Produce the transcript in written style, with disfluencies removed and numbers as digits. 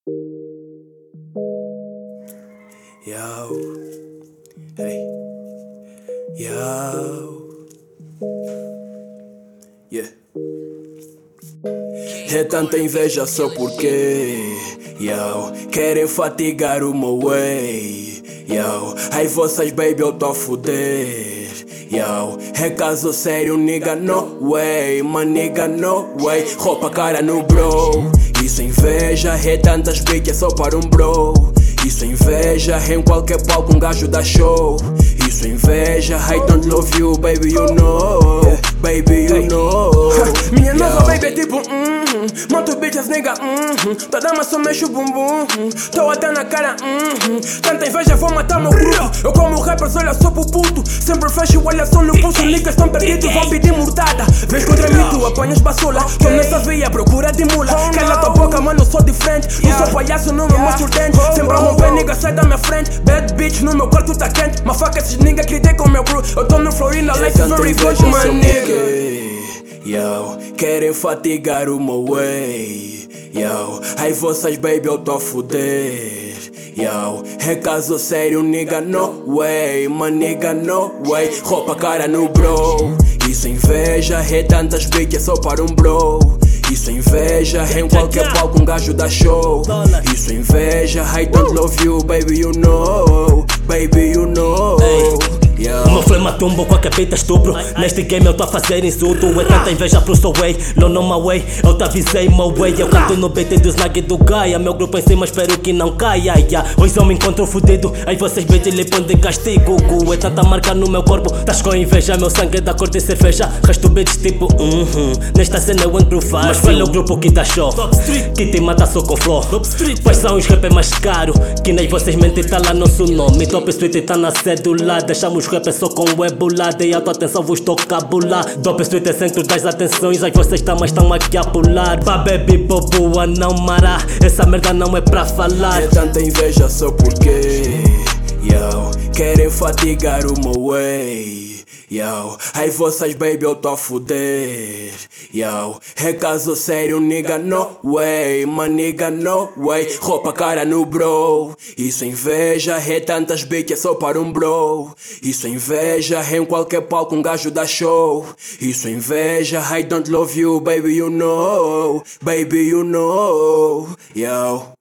Yo, hey, yo, yeah. É tanta inveja só porque, yo, querem fatigar o meu way, yo. Ai vocês baby eu tô a fuder, yo. É caso sério nigga no way, man nigga no way. Roupa cara no bro, isso é inveja. É tantas bitches só para um bro. Isso é inveja, em qualquer palco um gajo dá show. Isso é inveja, I don't love you, baby you know. Baby you know. Minha nova baby é tipo mato bitches nigga toda mas só mexe o bumbum. Tô até na cara tanta inveja vou matar meu grupo. Eu como rappers olha só pro puto. Sempre fecho olha só no pulso. Niggas estão perdidos vão pedir murtada. Vês contra mim tu apanhas basula. Tô nessa via procura de mula. Cala tua boca mano sou diferente. Não sou palhaço não me mostro dente. Sempre a romper nigga sai da minha frente. Bad bitch no meu quarto tá quente. Mas fuck esses nigga criticam meu bro. Eu tô no Florida life is very good my nigga. Yo, querem fatigar o meu way, yo. Ai vocês baby eu tô a fuder, yo. É caso sério nigga no way, man nigga no way. Roupa cara no bro, isso é inveja. É tantas bitches só para um bro. Isso é inveja, em qualquer palco um gajo dá show. Isso é inveja, I don't love you, baby you know. Baby you know. O meu flame tumbo com a capeta estupro. Neste game eu tô a fazer insulto. É tanta inveja pro seu way, não no my way. Eu te avisei my way. Eu canto no beat do snag e do Gaia. Meu grupo em cima espero que não caia, yeah. Hoje eu me encontro fudido. Aí vocês bitches lhe põem de castigo. É tanta marca no meu corpo. Tás com inveja, meu sangue é da cor de cerveja. Resto bitches tipo nesta cena eu entro fácil. Mas olha o grupo que tá show, que te mata só com flow. Quais são os rap mais caro? Que nem vocês mentem tá lá nosso nome. Top Street tá na cédula. Deixamos rap só com webulada e a tua atenção vos toca a bular. Dope Street é centro das atenções. Aí vocês também estão aqui a pular. Pra baby bobo a não marar. Essa merda não é pra falar. É tanta inveja só porque, yo, querem fatigar o meu way, yo. Ai vocês baby eu tô a fuder, yo. É caso sério nigga no way, man nigga no way. Roupa cara no bro, isso é inveja. É tantas bitches só para um bro. Isso é inveja, em qualquer palco um gajo dá show. Isso é inveja, I don't love you, baby you know. Baby you know, yo.